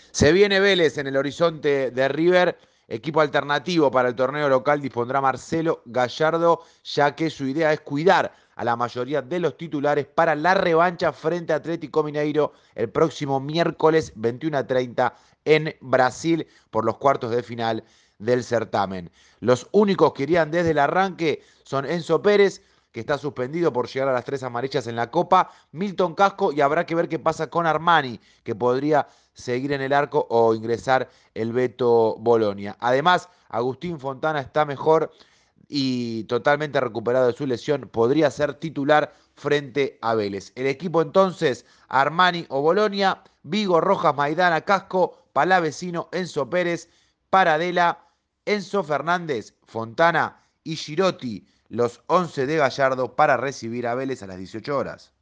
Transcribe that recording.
Se viene Vélez en el horizonte de River, equipo alternativo para el torneo local dispondrá Marcelo Gallardo, ya que su idea es cuidar a la mayoría de los titulares para la revancha frente a Atlético Mineiro el próximo miércoles 21:30 en Brasil por los cuartos de final del certamen. Los únicos que irían desde el arranque son Enzo Pérez, que está suspendido por llegar a las tres amarillas en la Copa, Milton Casco, y habrá que ver qué pasa con Armani, que podría seguir en el arco o ingresar el Beto Bolonia. Además, Agustín Fontana está mejor y totalmente recuperado de su lesión, podría ser titular frente a Vélez. El equipo entonces, Armani o Bolonia, Vigo, Rojas, Maidana, Casco, Palavecino, Enzo Pérez, Paradela, Enzo Fernández, Fontana y Girotti, los 11 de Gallardo para recibir a Vélez a las 18 horas.